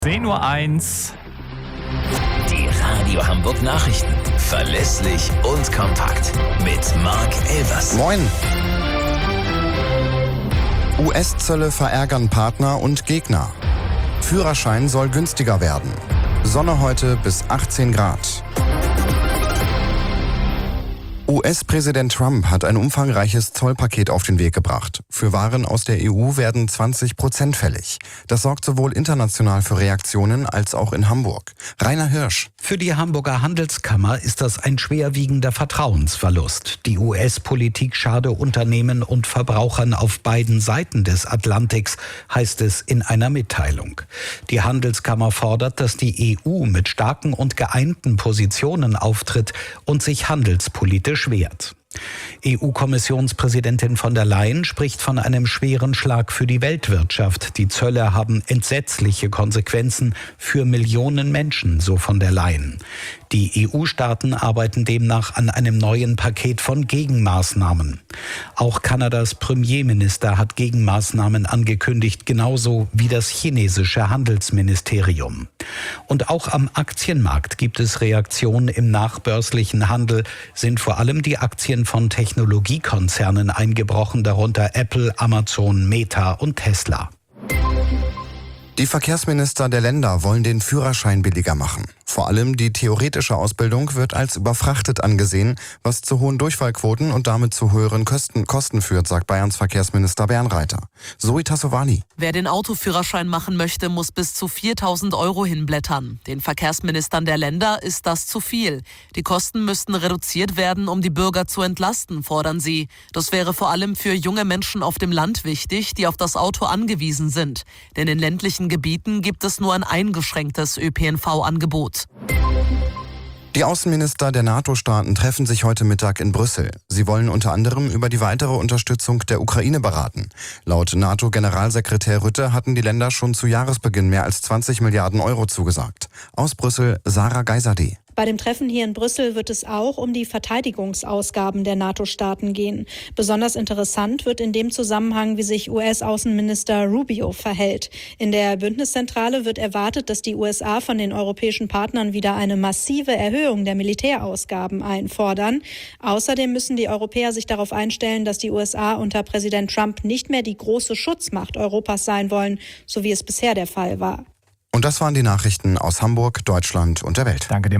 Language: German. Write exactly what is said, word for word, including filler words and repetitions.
zehn Uhr eins. Die Radio Hamburg Nachrichten. Verlässlich und kompakt. Mit Marc Elvers. Moin. U S-Zölle verärgern Partner und Gegner. Führerschein soll günstiger werden. Sonne heute bis achtzehn Grad. U S-Präsident Trump hat ein umfangreiches Zollpaket auf den Weg gebracht. Für Waren aus der E U werden zwanzig Prozent fällig. Das sorgt sowohl international für Reaktionen als auch in Hamburg. Rainer Hirsch. Für die Hamburger Handelskammer ist das ein schwerwiegender Vertrauensverlust. Die U S-Politik schade Unternehmen und Verbrauchern auf beiden Seiten des Atlantiks, heißt es in einer Mitteilung. Die Handelskammer fordert, dass die E U mit starken und geeinten Positionen auftritt und sich handelspolitisch wehrt. E U-Kommissionspräsidentin von der Leyen spricht von einem schweren Schlag für die Weltwirtschaft. Die Zölle haben entsetzliche Konsequenzen für Millionen Menschen, so von der Leyen. Die E U-Staaten arbeiten demnach an einem neuen Paket von Gegenmaßnahmen. Auch Kanadas Premierminister hat Gegenmaßnahmen angekündigt, genauso wie das chinesische Handelsministerium. Und auch am Aktienmarkt gibt es Reaktionen. Im nachbörslichen Handel sind vor allem die Aktien von Technologiekonzernen eingebrochen, darunter Apple, Amazon, Meta und Tesla. Die Verkehrsminister der Länder wollen den Führerschein billiger machen. Vor allem die theoretische Ausbildung wird als überfrachtet angesehen, was zu hohen Durchfallquoten und damit zu höheren Kosten, Kosten führt, sagt Bayerns Verkehrsminister Bernreiter. Zoe Tassovani. Wer den Autoführerschein machen möchte, muss bis zu viertausend Euro hinblättern. Den Verkehrsministern der Länder ist das zu viel. Die Kosten müssten reduziert werden, um die Bürger zu entlasten, fordern sie. Das wäre vor allem für junge Menschen auf dem Land wichtig, die auf das Auto angewiesen sind. Denn in ländlichen Gebieten gibt es nur ein eingeschränktes Ö P N V-Angebot. Die Außenminister der NATO-Staaten treffen sich heute Mittag in Brüssel. Sie wollen unter anderem über die weitere Unterstützung der Ukraine beraten. Laut NATO-Generalsekretär Rutte hatten die Länder schon zu Jahresbeginn mehr als zwanzig Milliarden Euro zugesagt. Aus Brüssel, Sarah Geiserde. Bei dem Treffen hier in Brüssel wird es auch um die Verteidigungsausgaben der NATO-Staaten gehen. Besonders interessant wird in dem Zusammenhang, wie sich U S-Außenminister Rubio verhält. In der Bündniszentrale wird erwartet, dass die U S A von den europäischen Partnern wieder eine massive Erhöhung der Militärausgaben einfordern. Außerdem müssen die Europäer sich darauf einstellen, dass die U S A unter Präsident Trump nicht mehr die große Schutzmacht Europas sein wollen, so wie es bisher der Fall war. Und das waren die Nachrichten aus Hamburg, Deutschland und der Welt. Danke dir.